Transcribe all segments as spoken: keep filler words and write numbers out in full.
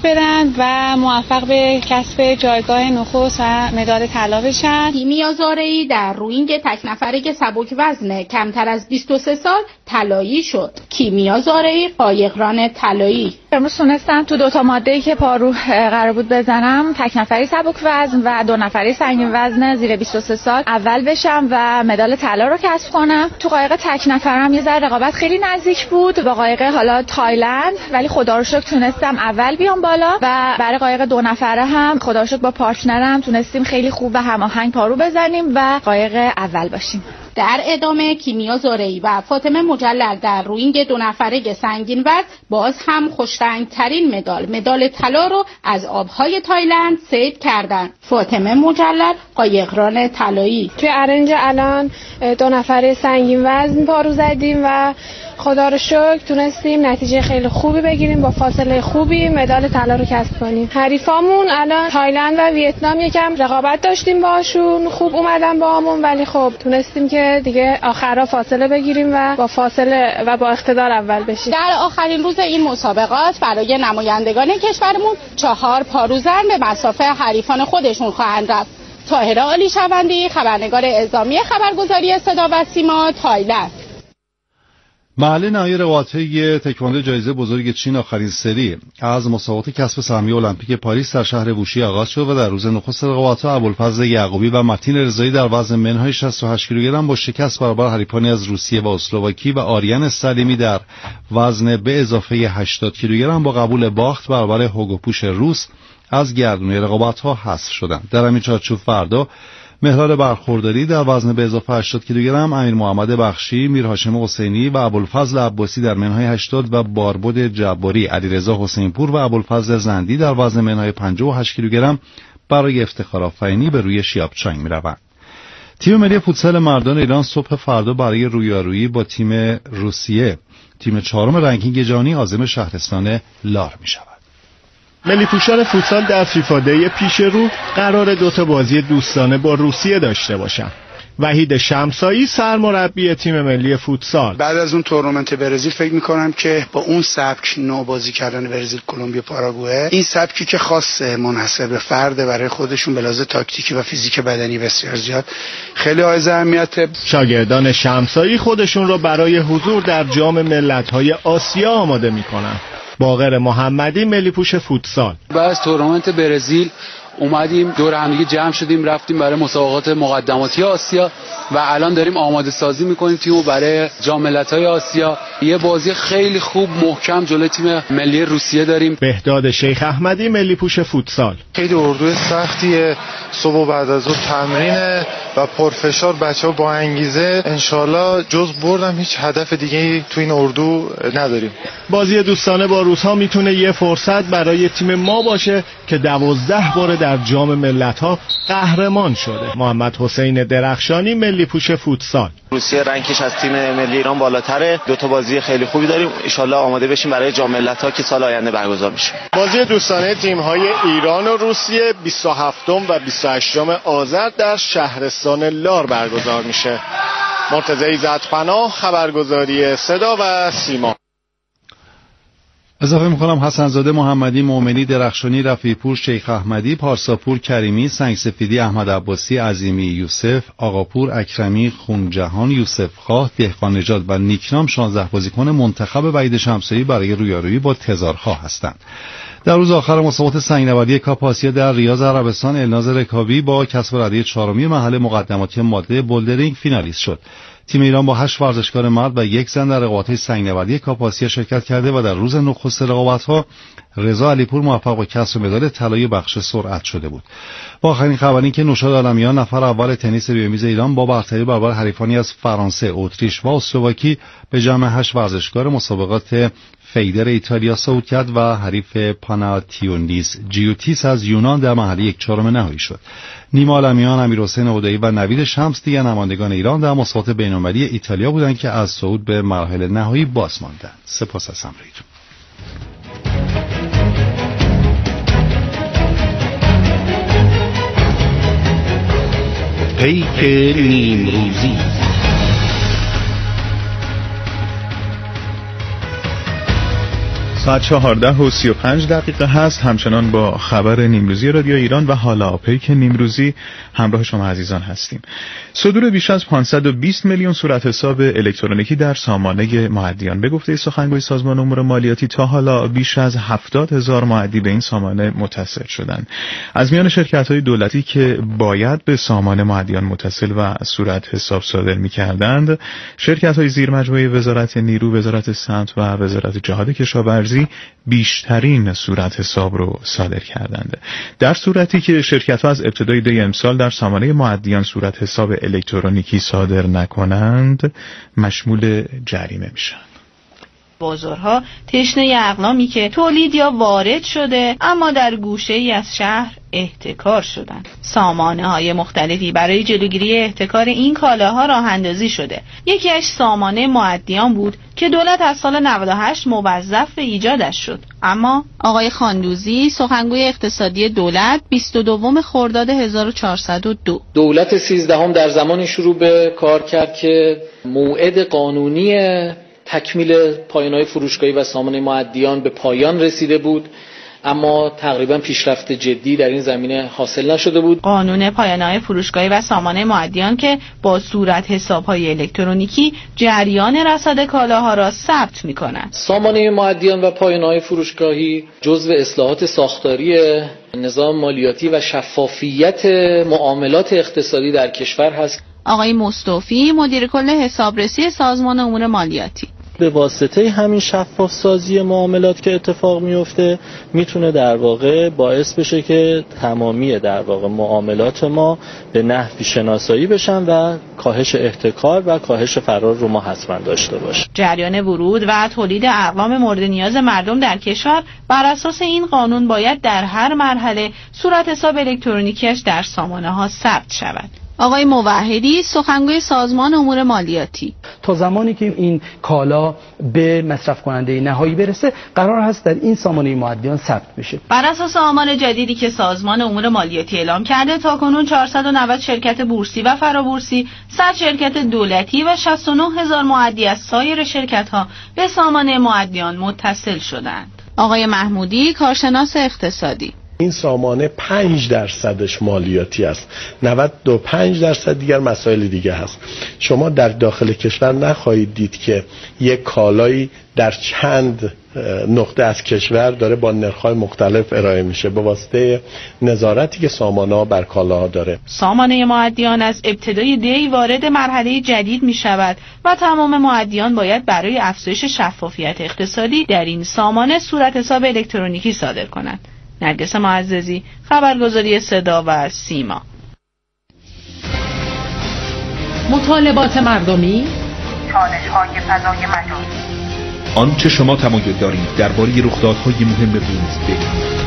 برن و موفق به کسب جایگاه نخست و مدال طلا بشن. کیمیا زارعی در روینگ تک نفره سبک وزن کمتر از بیست و سه سال طلایی شد. کیمیا زارعی قایقران طلایی. امروز تونستم تو دو تا ماده‌ای که پارو قرار بود بزنم، تک نفری سبک وزن و دو نفری سنگین وزن زیر بیست و سه سال اول بشم و مدال طلا رو کسب کنم. تو قایق تک نفرم یه ذره رقابت خیلی نزدیک بود با قایق حالا تایلند، ولی خدا رو شکر تونستم اول بیام بالا و برای قایق دو نفره هم خدا رو شکر با پارتنرم تونستیم خیلی خوب و هماهنگ پارو بزنیم و قایق اول باشیم. در ادامه کیمیا زارعی و فاطمه مجلل در روینگ دو نفره سنگین وزن باز هم خوش‌رنگ‌ترین مدال مدال طلا رو از آبهای تایلند صید کردند. فاطمه مجلل قایقران طلایی. توی ارنج الان دو نفره سنگین وزن پارو زدیم و خدا رو شکر تونستیم نتیجه خیلی خوبی بگیریم، با فاصله خوبی مدال طلا رو کسب کنیم. حریفامون الان تایلند و ویتنام یکم رقابت داشتیم باشون، خوب اومدن باهامون، ولی خب تونستیم که دیگه آخرا فاصله بگیریم و با فاصله و با اقتدار اول بشیم. در آخرین روز این مسابقات برای نمایندگان کشورمون چهار پاروزن به مسافه حریفان خودشون خواهند رفت. طاهره علی شوندی، خبرنگار اعزامی خبرگزاری صدا و سیما، تایلند. محل نهایی رقابت‌های تکواندو جایزه بزرگ چین آخرین سری از مسابقات کسب سهمیه المپیک پاریس در شهر ووشی آغاز شد و در روز نخست رقابت‌ها ابوالفضل یعقوبی و متین رضایی در وزن منهای شصت و هشت کیلوگرم با شکست برابر حریفانی از روسیه و اسلواکی و آریان سلیمی در وزن به اضافه هشتاد کیلوگرم با قبول باخت برابر هوگوپوش روس از گردونه رقابت‌ها حذف شدند. در همین چارچوب فردا مهران برخورداری در وزن به اضافه هشتاد کیلوگرم، امیر محمد بخشی، میر هاشم حسینی و ابوالفضل عباسی در منهای هشتاد و باربد جباری، علیرضا حسینپور و ابوالفضل زندی در وزن منهای پنجاه و هشت کیلوگرم برای افتخارآفرینی به روی شیابچانگ می‌روند. تیم ملی فوتسال مردان ایران صبح فردا برای رویارویی با تیم روسیه، تیم چهارم رنکینگ جهانی عازم شهرستان لار می‌شود. ملی پوشان فوتسال در فیفا دی پیش رو قرار دوتا بازی دوستانه با روسیه داشته باشن. وحید شمسایی سرمربی تیم ملی فوتسال: بعد از اون تورنمنت برزیل فکر میکنم که با اون سبک نو بازی کردن برزیل، کلمبیا، پاراگوئه، این سبکی که خاصه منحصر به فرده برای خودشون به لحاظ تاکتیکی و فیزیک بدنی بسیار زیاد خیلی حائز اهمیته. شاگردان شمسایی خودشون رو برای حضور در جام ملت‌های آسیا آماده میکنن. باقر محمدی، ملی پوش فوتسال: بعد از تورنمنت برزیل اومدیم دور همدیگه جمع شدیم، رفتیم برای مسابقات مقدماتی آسیا و الان داریم آماده سازی میکنیم تیمو برای جام ملت‌های آسیا. یه بازی خیلی خوب محکم جلوی تیم ملی روسیه داریم. بهداد شیخ احمدی، ملی پوش فوتسال: خیلی اردو سختیه، صبح بعد از اون تمرینه و پرفشار، بچه‌ها با انگیزه، انشالله جز بردم هیچ هدف دیگه تو این اردو نداریم. بازی دوستانه با روس‌ها میتونه یه فرصت برای تیم ما باشه که دوازده بار در جام ملت‌ها قهرمان شده. محمد حسین درخشانی، ملی پوش فوتسال: روسیه رنکش از تیم ملی ایران بالاتره، دو تا بازی خیلی خوبی داریم، ان شاءالله آماده بشیم برای جام ملت‌ها که سال آینده برگزار میشه. بازی دوستانه تیم‌های ایران و روسیه بیست و هفتم و بیست و هشتم آذر در شهرستان لار برگزار میشه. مرتضی عزت‌پناه، خبرگزاری صدا و سیما. اضافه میکنم حسنزاده محمدی، مومنی، درخشانی، رفیعپور، شیخ احمدی، پارساپور، کریمی، سنگسفیدی، احمد عباسی، عظیمی، یوسف، آقاپور، اکرمی، خونجهان، یوسف خواه، دهقان نژاد و نیکنام شانزده بازیکن منتخب وحید شمسایی برای رویارویی با تزارخواه هستند. در روز آخر مسابقات سنگ‌نوردی کاپ آسیا در ریاض عربستان، الناز رکابی با کسب رده چهارمی مرحله مقدماتی ماده بولدرینگ فینالیست شد. تیم ایران با هشت ورزشکار مرد و یک زن در رقابت‌های سنگ‌نوردی کاپ آسیا شرکت کرده و در روز نخست رقابت‌ها رضا علیپور موفق به کسب مدال طلای بخش سرعت شده بود. با آخرین خبر این که نوشاد عالمیان، نفر اول تنیس روی میز ایران، با برتری برابر حریفانی از فرانسه، اتریش و اسلواکی به جمع هشت ورزشکار مسابقات فیدر ایتالیا صعود کرد و حریف پاناتیونیس جیوتیس از یونان در مرحله یک چهارم نهایی شد. نیما عالمیان، امیرحسین هدایی و نوید شمس دیگر نمایندگان ایران در مسابقات بین‌المللی ایتالیا بودند که از صعود به مراحل نهایی باز ماندند. سپاس از همراهیتون. پیک نیمروزی. ساعت چهارده و سی و پنج دقیقه هست. همچنان با خبر نیمروزی رادیو ایران و حالا پیک نیمروزی همراه شما عزیزان هستیم. صدور بیش از پانصد و بیست میلیون صورت حساب الکترونیکی در سامانه معدیان. به گفته سخنگوی سازمان امور مالیاتی تا حالا بیش از هفتاد هزار معدی به این سامانه متصل شدند. از میان شرکت‌های دولتی که باید به سامانه معدیان متصل و صورت حساب صادر می‌کردند، شرکت‌های زیر مجموعه وزارت نیرو، وزارت صنعت و وزارت جهاد کشاورزی بیشترین صورت حساب رو صادر کردند. در صورتی که شرکت‌ها از ابتدای دی امسال در سامانه معدیان صورت حساب الکترونیکی صادر نکنند، مشمول جریمه میشن. بازارها تشنه اقلامی که تولید یا وارد شده اما در گوشه‌ای از شهر احتکار شدن. سامانه های مختلفی برای جلوگیری احتکار این کالاها راه اندازی شده. یکی از سامانه معدیان بود که دولت از سال نود و هشت موظف به ایجادش شد. اما آقای خاندوزی، سخنگوی اقتصادی دولت، بیست و دو خرداد هزار و چهارصد و دو دولت سیزدهم در زمانی شروع به کار کرد که موعد قانونی تکمیل پایان‌های فروشگاهی و سامانه معدیان به پایان رسیده بود، اما تقریبا پیشرفت جدی در این زمینه حاصل نشده بود. قانون پایان‌های فروشگاهی و سامانه معدیان که با صورت حساب‌های الکترونیکی جریان رصد کالاها را ثبت می‌کند. سامانه معدیان و پایان‌های فروشگاهی جزو اصلاحات ساختاری نظام مالیاتی و شفافیت معاملات اقتصادی در کشور هست. آقای مصطفی، مدیر کل حسابرسی سازمان امور مالیاتی: به واسطه همین شفاف سازی معاملات که اتفاق میفته میتونه در واقع باعث بشه که تمامی در واقع معاملات ما به نحوی شناسایی بشن و کاهش احتکار و کاهش فرار رو ما حتما داشته باشیم. جریان ورود و تولید اقلام مورد نیاز مردم در کشور بر اساس این قانون باید در هر مرحله صورت حساب الکترونیکیش در سامانه ها ثبت شود. آقای موحدی، سخنگوی سازمان امور مالیاتی: تا زمانی که این کالا به مصرف کننده نهایی برسه قرار هست در این سامانه معدیان ثبت بشه. بر اساس آمار جدیدی که سازمان امور مالیاتی اعلام کرده، تاکنون چهارصد و نود شرکت بورسی و فرابورسی، صد شرکت دولتی و شصت و نه هزار معدی از سایر شرکت‌ها به سامانه معدیان متصل شدند. آقای محمودی، کارشناس اقتصادی: این سامانه پنج درصدش مالیاتی است، نود و پنج درصد دیگر مسائل دیگه هست. شما در داخل کشور نخواهید دید که یک کالایی در چند نقطه از کشور داره با نرخ‌های مختلف ارائه میشه به واسطه نظارتی که سامانه‌ها بر کالاها داره. سامانه معدیان از ابتدای دی وارد مرحله جدید می شود و تمام معدیان باید برای افزایش شفافیت اقتصادی در این سامانه صورت حساب الکترونیکی صادر کنند. نرگس معززی، خبرگزاری صدا و سیما. مطالبات مردمی، چالش‌های فضای مجازی، آنچه شما تمایل دارید درباره رخدادهای مهم روز بگویید.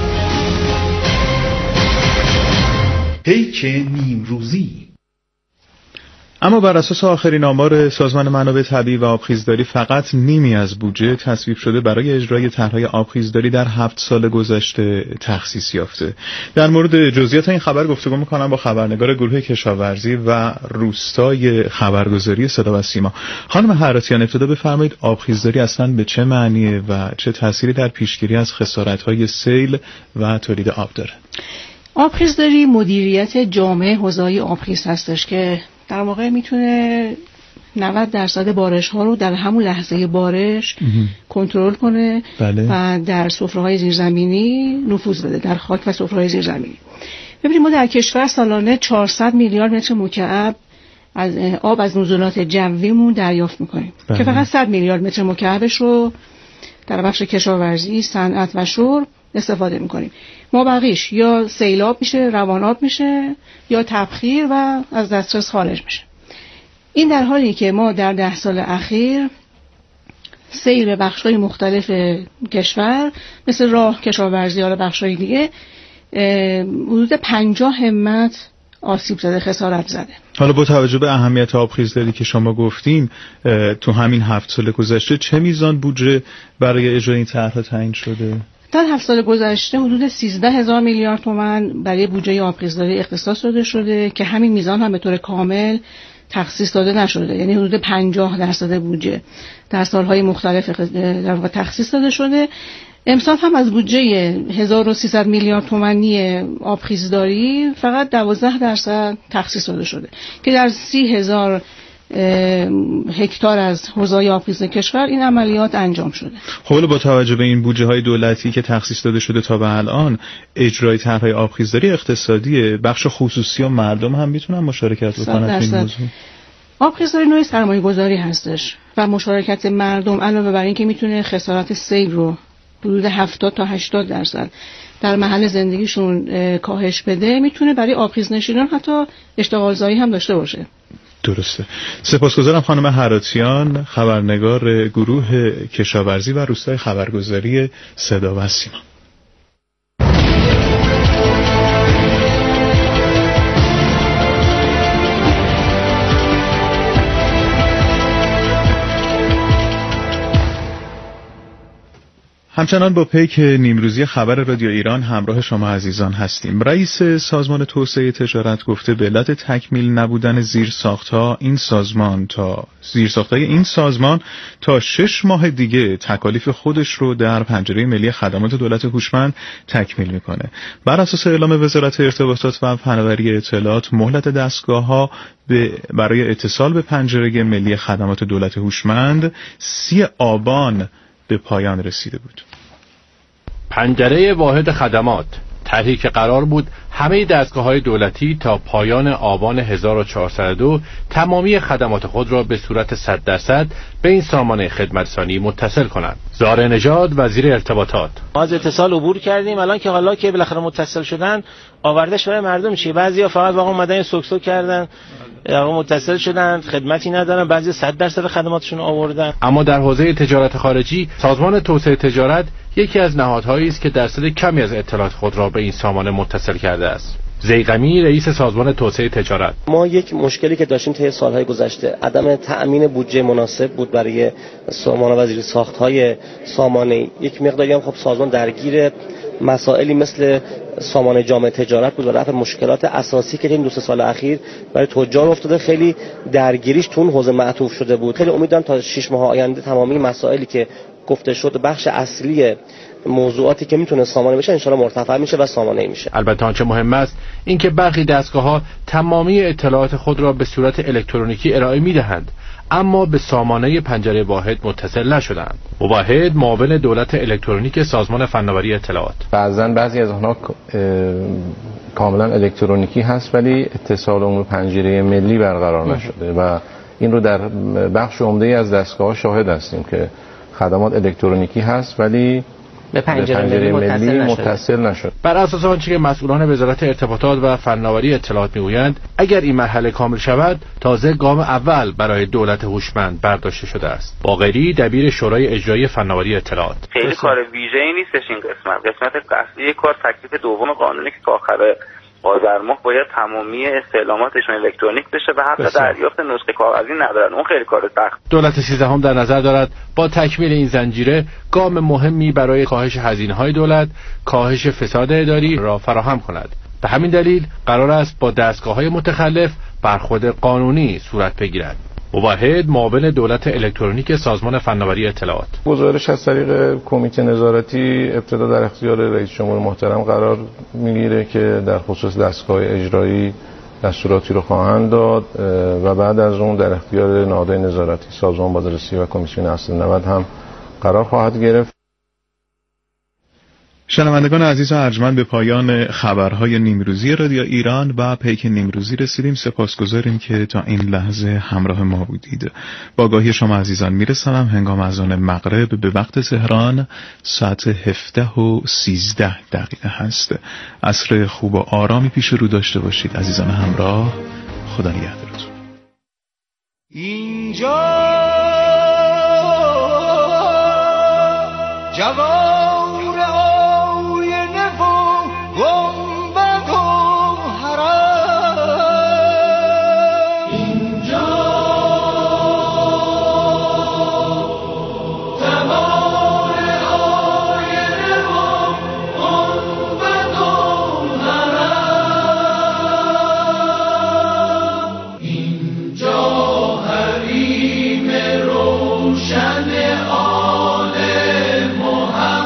پیک نیمروزی. اما بر اساس آخرین آمار سازمان منابع طبیعی و آبخیزداری، فقط نیمی از بودجه تصویب شده برای اجرای طرح‌های آبخیزداری در هفت سال گذشته تخصیص یافته. در مورد جزئیات این خبر گفتگو می‌کنم با خبرنگار گروه کشاورزی و روستای خبرگزاری صدا و سیما. خانم حراتیان، ابتدا بفرمایید آبخیزداری اصلاً به چه معنیه و چه تأثیری در پیشگیری از خسارت‌های سیل و تولید آب داره؟ آبخیزداری مدیریت جامع حوزه‌های آبخیز هستش که در واقع میتونه نود درصد بارش ها رو در همون لحظه بارش کنترل کنه. بله. و در سفره‌های زیرزمینی نفوذ بده، در خاک و سفره‌های زیرزمینی. ببینید ما در کشور سالانه چهارصد میلیارد متر مکعب از آب از نزولات جویمون دریافت میکنیم. بله. که فقط صد میلیارد متر مکعبش رو در بخش کشاورزی، صنعت و شرب استفاده میکنیم. ما بقیش یا سیلاب میشه، رواناب میشه، یا تبخیر و از دسترس خارج میشه. این در حالی که ما در ده سال اخیر سیر بخش‌های مختلف کشور مثل راه، کشاورزی یا بخش‌های دیگه حدود پنجاه همت آسیب زده، خسارت زده. حالا با توجه به اهمیت آبخیزداری که شما گفتین، تو همین هفت سال گذشته چه میزان بودجه برای اجرای این طرح تعیین شده؟ در هفت سال گذشته حدود سیزده هزار میلیارد تومان برای بودجه آبخیزداری اختصاص داده شده که همین میزان هم به طور کامل تخصیص داده نشده، یعنی حدود پنجاه درصد بودجه در سالهای مختلف در واقع تخصیص داده شده. امسال هم از بودجه هزار و سیصد میلیارد تومانی آبخیزداری فقط دوازده درصد تخصیص داده شده که در سی هزار هکتار از حوزه‌های آبخیز کشور این عملیات انجام شده. خب با توجه به این بودجه های دولتی که تخصیص داده شده تا به الان، اجرای طرح‌های آبخیزداری اقتصادی بخش خصوصی و مردم هم میتونن مشارکت بکنن در این موضوع. آبخیزداری نوعی سرمایه‌گذاری هستش و مشارکت مردم علاوه بر این که میتونه خسارات سیل رو حدود هفتاد تا هشتاد درصد در محل زندگیشون کاهش بده، میتونه برای آبخیزنشینان حتی اشتغال زایی هم داشته باشه. درسته. سپاسگزارم خانم هراتیان، خبرنگار گروه کشاورزی و روستای خبرگزاری صدا و سیما. همچنان با پیک نیمروزی خبر رادیو ایران همراه شما عزیزان هستیم. رئیس سازمان توسعه تجارت گفته به علت تکمیل نبودن زیرساخت‌ها این سازمان تا زیرساخت‌های این سازمان تا شش ماه دیگه تکالیف خودش رو در پنجره ملی خدمات دولت هوشمند تکمیل میکنه. بر اساس اعلام وزارت ارتباطات و فناوری اطلاعات، مهلت دستگاه‌ها برای اتصال به پنجره ملی خدمات دولت هوشمند سی آبان به پایان رسیده بود. پنجره واحد خدمات طرحی که قرار بود همه دستگاه‌های دولتی تا پایان آبان هزار و چهارصد و دو تمامی خدمات خود را به صورت صد درصد به این سامانه خدمترسانی متصل کنند. زاره نژاد وزیر ارتباطات: از اتصال عبور کردیم، الان که حالا که بالاخره متصل شدن آوردهش برای مردم چیه؟ بعضیا فقط واقعا اومدن سوکسو کردن، واقعا متصل شدن، خدمتی ندارن، بعضی صد درصد خدماتشون آوردن. اما در حوزه تجارت خارجی، سازمان توسعه تجارت یکی از نهادهایی است که درصد کمی از اطلاعات خود را به این سامانه متصل کرده است. زیغمی رئیس سازمان توسعه تجارت: ما یک مشکلی که داشتیم طی سالهای گذشته عدم تأمین بودجه مناسب بود برای سازمان و زیرساخت‌های سامانه. یک مقداری هم خب سازمان درگیر مسائلی مثل سامانه جامعه تجارت بود و رفع مشکلات اساسی که این دو سه سال اخیر برای تجار افتاده خیلی درگیریش تو اون حوزه معطوف شده بود. خیلی امیدوارم تا شش ماه آینده تمامی مسائلی که گفته شد بخش اصلی موضوعاتی که میتونه سامانه بشه ان شاءالله مرتفع میشه و سامانه میشه. البته آنچه مهم است اینکه برخی دستگاه‌ها تمامی اطلاعات خود را به صورت الکترونیکی ارائه میدهند اما به سامانه پنجره واحد متصل نشدند. واحد معاون دولت الکترونیک سازمان فناوری اطلاعات: بعضاً بعضی از آنها کاملا الکترونیکی هست ولی اتصال اون پنجره ملی برقرار نشده و این رو در بخش عمده‌ای از دستگاه‌ها شاهد هستیم که خدمات الکترونیکی هست ولی به پنجره, به پنجره ملی, ملی متصل نشد. بر اساس آنچه که مسئولان وزارت ارتباطات و فناوری اطلاعات میگویند، اگر این مرحله کامل شود تازه گام اول برای دولت هوشمند برداشته شده است. باقری دبیر شورای اجرایی فناوری اطلاعات: خیلی کار ویژه‌ای نیستش این قسمت. قسمت اصلی کار تکلیف دوم قانونی که تا آخر آذر ماه باید تمامی استعلاماتشون الکترونیک بشه و حتی دریافت نسخه کاغذی ندارن. اون خیلی کار سخت. دولت سیزدهم در نظر دارد با تکمیل این زنجیره گام مهمی برای کاهش هزینه‌های دولت، کاهش فساد اداری را فراهم کند. به همین دلیل قرار است با دستگاه‌های متخلف برخورد قانونی صورت بگیرد. واحد معاون دولت الکترونیک سازمان فناوری اطلاعات: گزارش از طریق کمیته نظارتی ابتدا در اختیار رئیس جمهور محترم قرار میگیره که در خصوص دستگاه اجرایی دستوراتی رو خواهند داد و بعد از اون در اختیار نهادهای نظارتی سازمان بازرسی و کمیسیون اصل نود هم قرار خواهد گرفت. شنوندگان عزیز و ارجمند، به پایان خبرهای نیمروزی رادیو ایران و پیک نیمروزی رسیدیم. سپاسگزاریم که تا این لحظه همراه ما بودید. با آگاهی شما عزیزان میرسانم هنگام اذان مغرب به وقت تهران ساعت هفده و سیزده دقیقه هست. عصر خوب و آرامی پیش رو داشته باشید عزیزان همراه. خدا نگهدارتون. اینجا جوان آل محمد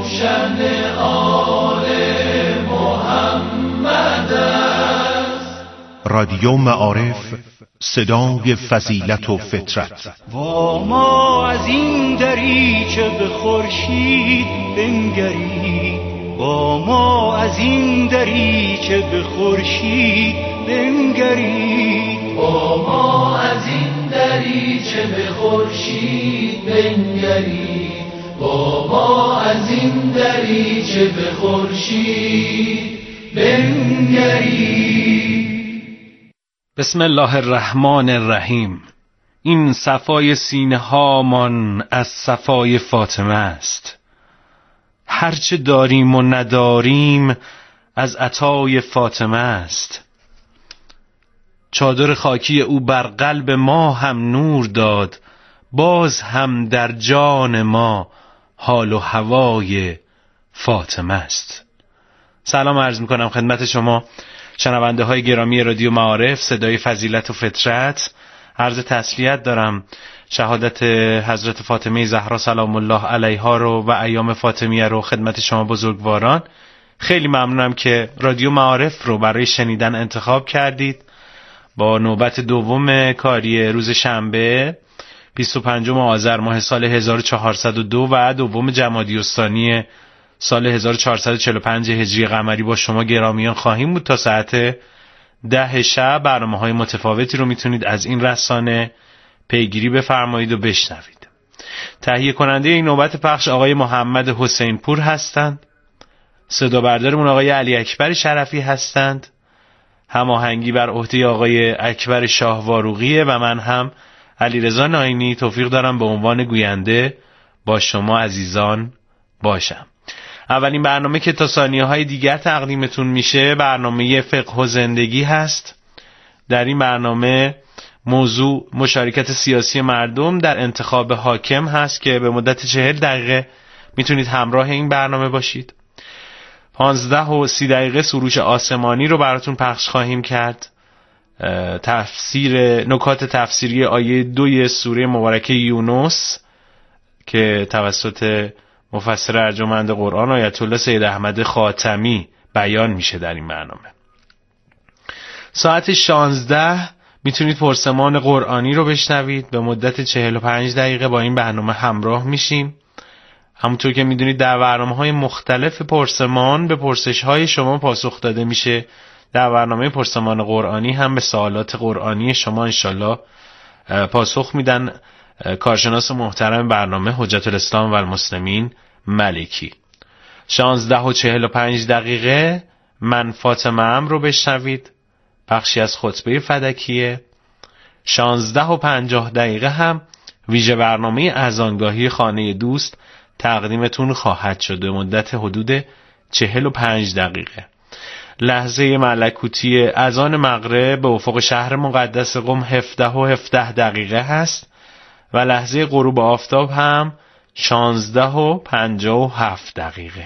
شأن آل محمد است. رادیو معارف، صدای فضیلت و فطرت. و ما از این دریچه به خورشید بنگرید، با ما از این دریچه به خورشید بنگرید، با ما از این دریچه به خورشید بنگرید، با ما از این دریچه به خورشید بنگرید. بسم الله الرحمن الرحیم. این صفای سینه هامان از صفای فاطمه است، هرچه داریم و نداریم از عطای فاطمه است. چادر خاکی او بر قلب ما هم نور داد، باز هم در جان ما حال و هوای فاطمه است. سلام عرض میکنم خدمت شما شنونده های گرامی رادیو معارف، صدای فضیلت و فطرت. عرض تسلیت دارم، شهادت حضرت فاطمه زهرا سلام الله علیها رو و ایام فاطمیه رو خدمت شما بزرگواران. خیلی ممنونم که رادیو معارف رو برای شنیدن انتخاب کردید. با نوبت دوم کاری روز شنبه بیست و پنجم آذر ماه سال هزار و چهارصد و دو و دوم جمادی الثانی سال هزار و چهارصد و چهل و پنج هجری قمری با شما گرامیان خواهیم بود. تا ساعت ده شب برنامه‌های متفاوتی رو میتونید از این رسانه پیگیری بفرمایید و بشنوید. تهیه کننده این نوبت پخش آقای محمد حسین پور هستند. صدا بردارمون آقای علی اکبر شرفی هستند. هماهنگی بر عهده آقای اکبر شاه واروقیه و من هم علیرضا ناینی توفیق دارم به عنوان گوینده با شما عزیزان باشم. اولین برنامه که تا ثانیه‌های دیگر تقدیمتون میشه برنامه فقه و زندگی هست. در این برنامه موضوع مشارکت سیاسی مردم در انتخاب حاکم هست که به مدت چهل دقیقه میتونید همراه این برنامه باشید. پانزده و سی دقیقه سروش آسمانی رو براتون پخش خواهیم کرد. تفسیر نکات تفسیری آیه دوی سوره مبارکه یونس که توسط مفسر ارجمند قرآن آیت الله سید احمد خاتمی بیان میشه در این برنامه. ساعت شانزده میتونید پرسمان قرآنی رو بشنوید. به مدت چهل و پنج دقیقه با این برنامه همراه میشیم. همونطور که میدونید در برنامه‌های مختلف پرسمان به پرسش‌های شما پاسخ داده میشه. در برنامه پرسمان قرآنی هم به سوالات قرآنی شما انشالله پاسخ میدن کارشناس محترم برنامه حجت الاسلام و المسلمین ملکی. شانزده و چهل و پنج دقیقه من فاطمه ام رو بشنوید، بخشی از خطبه فدکیه. شانزده و پنجاه دقیقه هم ویژه برنامه اذانگاهی خانه دوست تقدیمتون خواهد شد به مدت حدود چهل و پنج دقیقه. لحظه ملکوتی اذان مغرب به افق شهر مقدس قم هفده و هفده دقیقه هست و لحظه غروب آفتاب هم شانزده و پنجاه و هفت دقیقه.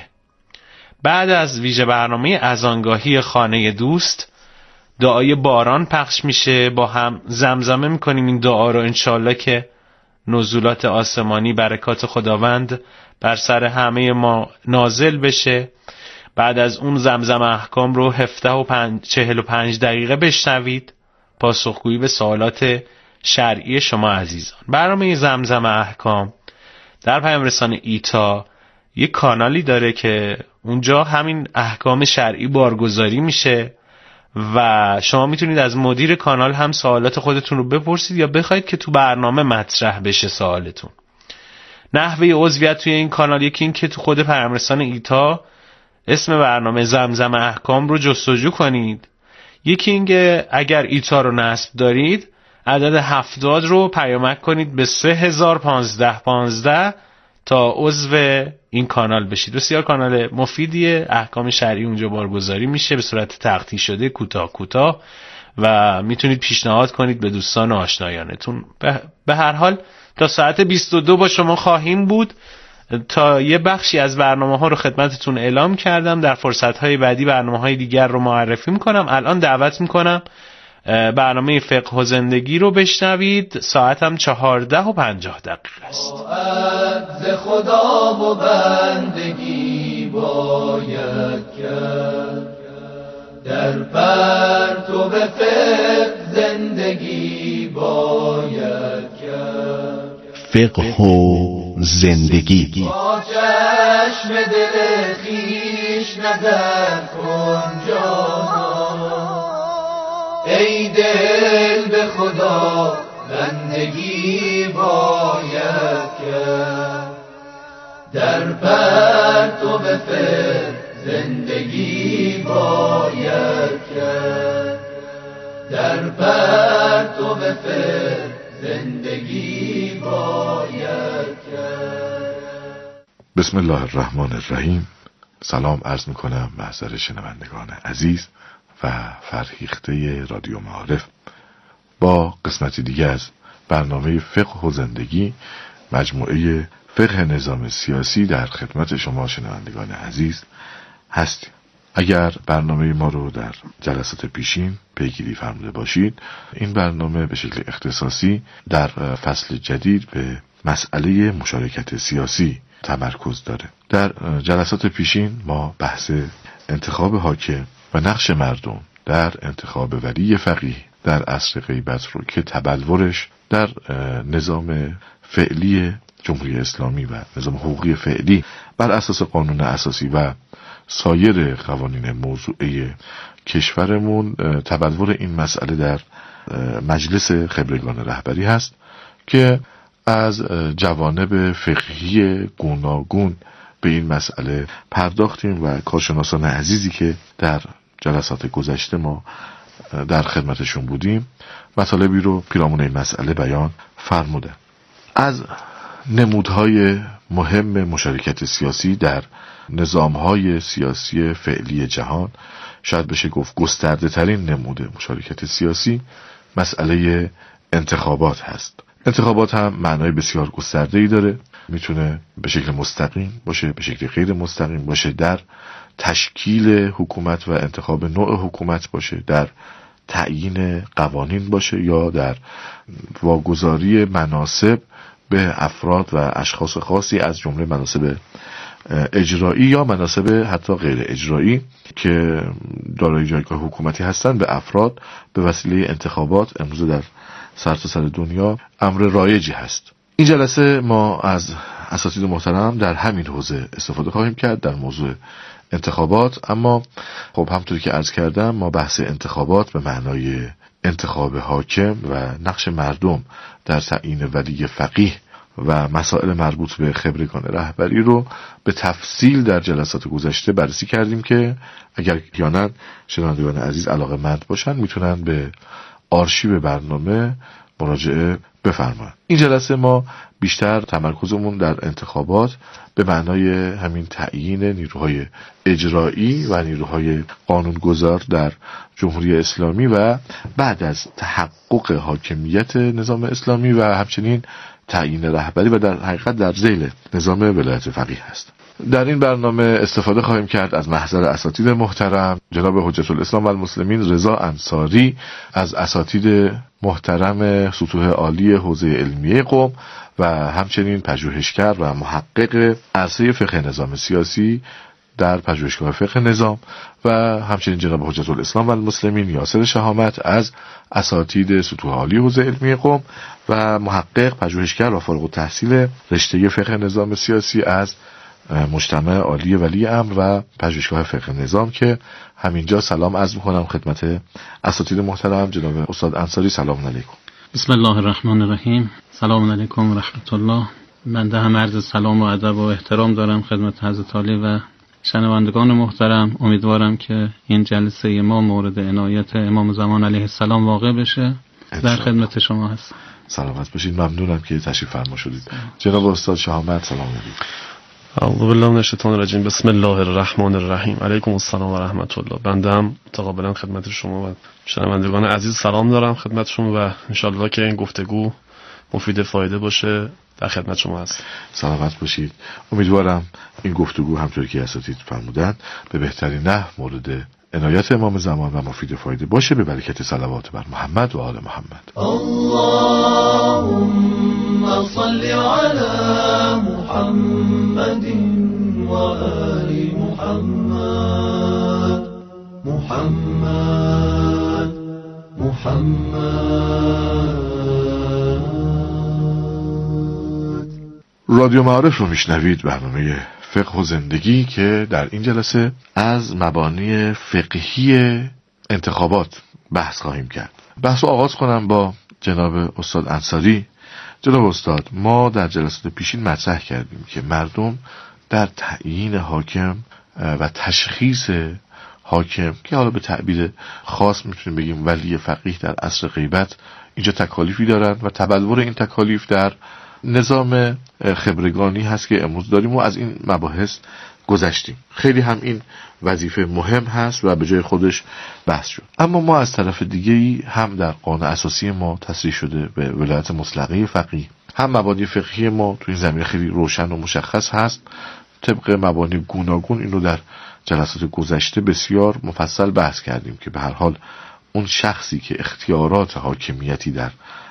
بعد از ویژه برنامه اذانگاهی خانه دوست دعای باران پخش میشه. با هم زمزمه میکنیم این دعا رو انشالله که نزولات آسمانی برکات خداوند بر سر همه ما نازل بشه. بعد از اون زمزم احکام رو هفده و چهل و پنج دقیقه بشنوید، پاسخگویی به سوالات شرعی شما عزیزان. برنامه زمزم احکام در پیام رسانه ایتا یک کانالی داره که اونجا همین احکام شرعی بارگذاری میشه و شما میتونید از مدیر کانال هم سوالات خودتون رو بپرسید یا بخواید که تو برنامه مطرح بشه سوالتون. نحوه عضویت توی این کانال یکی این که تو خود پیام رسانه ایتا اسم برنامه زمزم احکام رو جستجو کنید. یکی این که اگر ایتا رو نصب دارید عدد هفتاد رو پیامک کنید به سه هزار پانزده پانزده تا عضو این کانال بشید. بسیار کانال مفیدیه، احکام شرعی اونجا بارگذاری میشه به صورت تقطیع شده کوتاه کوتاه و میتونید پیشنهاد کنید به دوستان و آشنایانتون. به هر حال تا ساعت بیست و دو با شما خواهیم بود. تا یه بخشی از برنامه ها رو خدمتتون اعلام کردم، در فرصت های بعدی برنامه های دیگر رو معرفی میکنم. الان دعوت میکنم برنامه فقه و زندگی رو بشنوید. ساعت هم چهارده و پنجاه دقیقه است. ز خدا و بندگی باید کرد، در پرتو فقه زندگی باید کرد. فقه و زندگی با چشم دل خویش نظر کن جانا، ای دل به خدا بندگی باید کرد، در پرتو فقه زندگی باید کرد، در پرتو فقه زندگی باید کرد. بسم الله الرحمن الرحیم. سلام عرض میکنم محضر شنوندگان عزیز و فرهیخته رادیو معارف با قسمتی دیگه از برنامه فقه و زندگی، مجموعه فقه نظام سیاسی در خدمت شما شنوندگان عزیز هستیم. اگر برنامه ما رو در جلسات پیشین پیگیری فرموده باشید، این برنامه به شکل اختصاصی در فصل جدید به مسئله مشارکت سیاسی تمرکز داره. در جلسات پیشین ما بحث انتخاب حاکم و نقش مردم در انتخاب ولی فقیه در عصر غیبت رو که تبلورش در نظام فعلی جمهوری اسلامی و نظام حقوقی فعلی بر اساس قانون اساسی و سایر قوانین موضوعی کشورمون تبلور این مسئله در مجلس خبرگان رهبری هست که از جوانب فقهی گوناگون به این مسئله پرداختیم و کارشناسان عزیزی که در جلسات گذشته ما در خدمتشون بودیم مطالبی رو پیرامون این مسئله بیان فرمودن. از نمودهای مهم مشارکت سیاسی در نظامهای سیاسی فعلی جهان، شاید بشه گفت گسترده ترین نمود مشارکت سیاسی، مسئله انتخابات هست. انتخابات هم معنای بسیار گسترده‌ای داره، میتونه به شکل مستقیم باشه، به شکل غیر مستقیم باشه، در تشکیل حکومت و انتخاب نوع حکومت باشه، در تعیین قوانین باشه، یا در واگذاری مناصب به افراد و اشخاص خاصی از جمله مناصب اجرایی یا مناصب حتی غیر اجرایی که دارای جایگاه حکومتی هستند به افراد به وسیله انتخابات. امروز در سرتاسر دنیا امر رایجی هست. این جلسه ما از اساتید محترم در همین حوزه استفاده خواهیم کرد در موضوع انتخابات. اما خب همونطوری که عرض کردم، ما بحث انتخابات به معنای انتخاب حاکم و نقش مردم در تعیین ولی فقیه و مسائل مربوط به خبرگان رهبری رو به تفصیل در جلسات گذشته بررسی کردیم که اگر احیانا شنوندگان عزیز علاقه‌مند باشن میتونن به آرشیو برنامه مراجعه بفرمایید. این جلسه ما بیشتر تمرکزمون در انتخابات به معنای همین تعیین نیروهای اجرایی و نیروهای قانونگذار در جمهوری اسلامی و بعد از تحقق حاکمیت نظام اسلامی و همچنین تعیین رهبری و در حقیقت در ذیل نظام ولایت فقیه هست. در این برنامه استفاده خواهیم کرد از محضر اساتید محترم جناب حجت الاسلام و المسلمین رضا انصاری، از اساتید محترم سطوح عالی حوزه علمیه قم و همچنین پژوهشگر و محقق عرصه فقه نظام سیاسی در پژوهشگاه فقه نظام و همچنین جناب حجت الاسلام و المسلمین یاسر شهامت از اساتید سطوح عالی حوزه علمیه قم و محقق پژوهشگر و فارغ التحصیل رشته فقه نظام سیاسی از مجتمع عالی ولی امر و پژوهشگاه فقه نظام که همینجا سلام عرض می‌کنم خدمت اساتید محترم. جناب استاد انصاری سلام علیکم. بسم الله الرحمن الرحیم. سلام علیکم و رحمت الله. بنده هم عرض سلام و ادب و احترام دارم خدمت حضرت عالی و شنوندگان محترم. امیدوارم که این جلسه ما مورد عنایت امام زمان علیه السلام واقع بشه. در خدمت شما هستم. سلامت باشید. ممنونم که تشریف فرما شدید. جناب استاد شهامت سلام علیکم. اعوذ بالله من الشیطان الرجیم. بسم الله الرحمن الرحیم. علیکم السلام و رحمت الله. بنده هم تقابلا خدمت شما و شنوندگان عزیز سلام دارم خدمتشون و انشالله که این گفتگو مفید فایده باشه. در خدمت شما هست. سلامت باشید. امیدوارم این گفتگو همطوری که اساتید فرمودن به بهترین نحو مورد عنایت امام زمان و مفید فایده باشه، به برکت صلوات بر محمد و آل محمد. اللهم صل علی محمد و آل محمد. محمد محمد. رادیو معارف رو میشنوید، برنامه فقه و زندگی که در این جلسه از مبانی فقهی انتخابات بحث خواهیم کرد. بحث رو آغاز کنم با جناب استاد انصاری. جناب استاد، ما در جلسات پیشین مطرح کردیم که مردم در تعیین حاکم و تشخیص حاکم، که حالا به تعبیر خاص میتونیم بگیم ولی فقیه در عصر غیبت، اینجا تکالیفی دارند و تبلور این تکالیف در نظام خبرگانی هست که امروز داریم و از این مباحث گذشتیم. خیلی هم این وظیفه مهم هست و به جای خودش بحث شد. اما ما از طرف دیگه‌ای هم در قانون اساسی ما تصریح شده به ولایت مطلقه فقیه، هم مبانی فقهی ما تو این زمینه خیلی روشن و مشخص هست. طبق مبانی گوناگون این رو در جلسات گذشته بسیار مفصل بحث کردیم که به هر حال اون شخصی که اختیارات حاکمیتی در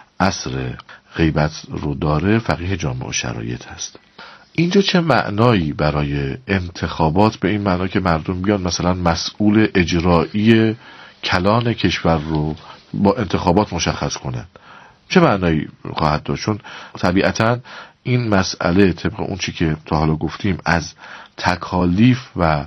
عصر غیبت رو داره فقیه جامعه و شرایط هست. اینجا چه معنایی برای انتخابات، به این معنا که مردم بیان مثلا مسئول اجرایی کلان کشور رو با انتخابات مشخص کنند، چه معنایی خواهد داشت؟ چون طبیعتاً این مسئله طبق اون چی که تا حالا گفتیم از تکالیف و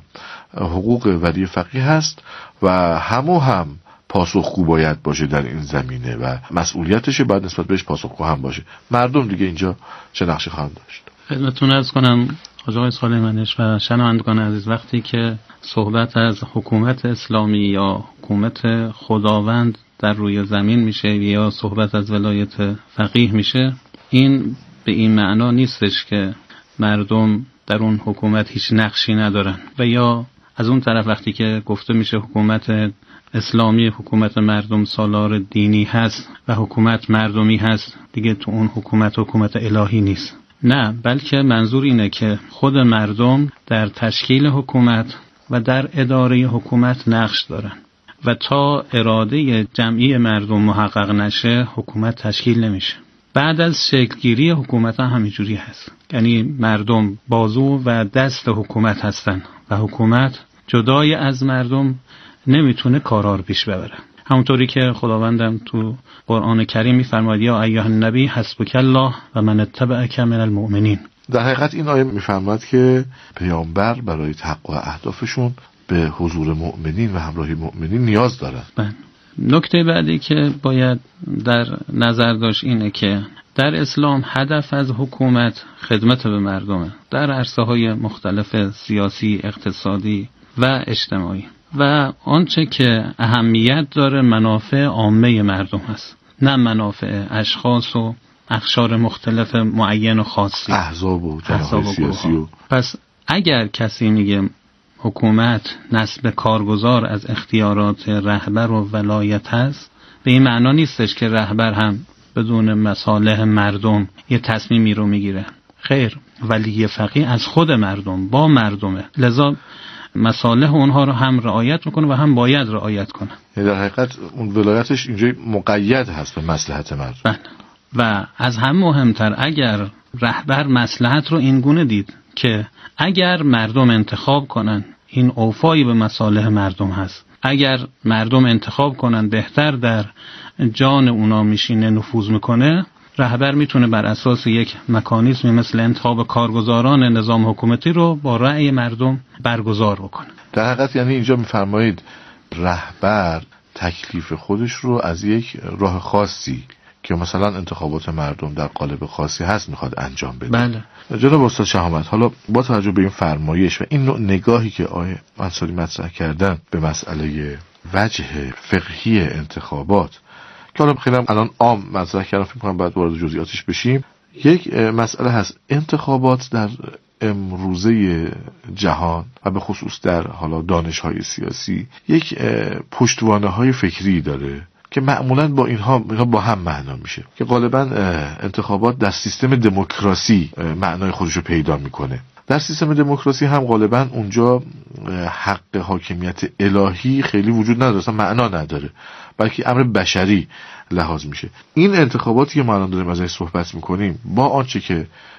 حقوق ولی فقیه هست و همو هم پاسخگو باید باشه در این زمینه و مسئولیتش باید نسبت بهش پاسخگو هم باشه. مردم دیگه اینجا چه نقشی خواهند داشت؟ خدمتتون عرض کنم آقای سالم منش و شنوندگان عزیز، وقتی که صحبت از حکومت اسلامی یا حکومت خداوند در روی زمین میشه یا صحبت از ولایت فقیه میشه، این به این معنا نیستش که مردم در اون حکومت هیچ نقشی ندارن و یا از اون طرف وقتی که گفته میشه حکومت اسلامی حکومت مردم سالار دینی هست و حکومت مردمی هست، دیگه تو اون حکومت حکومت الهی نیست. نه، بلکه منظور اینه که خود مردم در تشکیل حکومت و در اداره حکومت نقش دارن و تا اراده جمعی مردم محقق نشه حکومت تشکیل نمیشه. بعد از شکلگیری حکومت هم همینجوری هست، یعنی مردم بازو و دست حکومت هستن و حکومت جدای از مردم نمیتونه کارا رو پیش ببره. همونطوری که خداوندم تو قرآن کریم میفرماید یا ایها النبی حسبک الله و من اتبعک من المؤمنین. در حقیقت این آیه میفرماید که پیامبر برای تحقق اهدافشون به حضور مؤمنین و همراهی مؤمنین نیاز دارن. بله. نکته بعدی که باید در نظر داشت اینه که در اسلام هدف از حکومت خدمت به مردمه در عرصه‌های مختلف سیاسی، اقتصادی و اجتماعی و آنچه که اهمیت داره منافع عامه مردم هست، نه منافع اشخاص و اقشار مختلف معین و خاصی، احزاب و جناح سیاسی و... پس اگر کسی میگه حکومت نسب کارگزار از اختیارات رهبر و ولایت هست، به این معنا نیستش که رهبر هم بدون مصالح مردم یه تصمیمی رو میگیره. خیر، ولی فقیه از خود مردم با مردمه، لذا مصالح اونها رو هم رعایت میکنه و هم باید رعایت کنه. در حقیقت اون ولایتش اینجا مقید هست به مصلحت مردم. بله. و از هم مهمتر اگر رهبر مصلحت رو این گونه دید که اگر مردم انتخاب کنن این اوفایی به مصالح مردم هست، اگر مردم انتخاب کنن بهتر در جان اونا میشینه نفوذ میکنه، رهبر میتونه بر اساس یک مکانیزمی مثل انتخاب کارگزاران نظام حکومتی رو با رأی مردم برگزار بکنه. در حقیقت یعنی اینجا میفرمایید رهبر تکلیف خودش رو از یک راه خاصی که مثلا انتخابات مردم در قالب خاصی هست میخواد انجام بده. بله. جناب استاد شهامت، حالا با توجه به این فرمایش و این نوع نگاهی که آقای انصاری مطرح کردن به مسئله وجه فقهی انتخابات که حالا خیلی هم الان عام مطرح کردم، فکر می‌کنم بعد وارد جزئیاتش بشیم، یک مسئله هست انتخابات در امروزه جهان و به خصوص در حالا دانش‌های سیاسی یک پشتوانه‌های فکری داره که معمولاً با اینها با هم معنا میشه که غالباً انتخابات در سیستم دموکراسی معنای خودشو پیدا میکنه در سیستم دموکراسی هم غالبا اونجا حق حاکمیت الهی خیلی وجود نداره، اصلا معنا نداره، بلکه امر بشری لحاظ میشه. این انتخاباتی که ما الان داریم ازش صحبت میکنیم با آنچه که